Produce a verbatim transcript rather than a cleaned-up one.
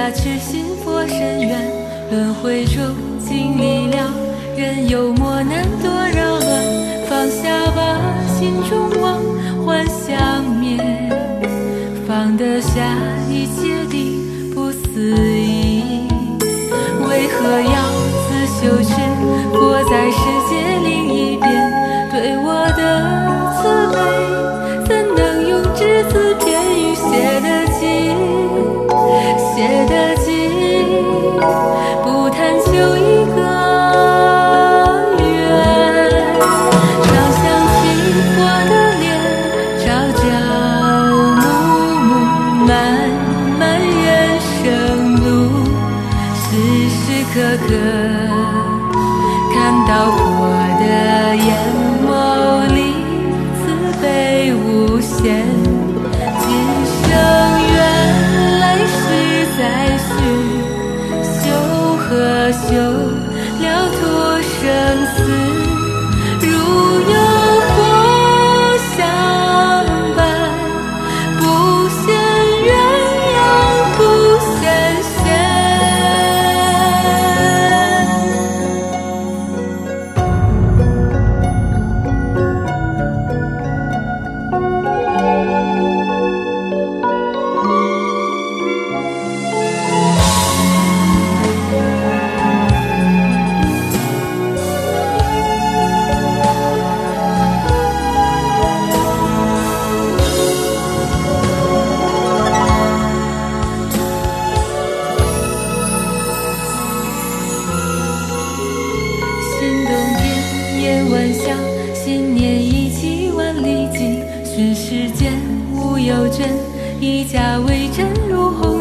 下痴心佛深渊，轮回中经历了人有莫难多扰乱，放下吧心中妄，幻想灭，放得下一切的不思议。为何要自羞耻？活在世界另一边，对我的慈悲怎能用只字片语写得尽，写得尽？不贪求一个缘，常想起我的脸，朝朝暮暮，漫漫人生路，时时刻刻看到我的眼眸里慈悲无限。今生缘，来世再续，修和修，了脱生死。如有或相伴，不羡鸳鸯不羡仙。心动天烟万象，心念一起万里尽，寻世间无有真，一家为真如红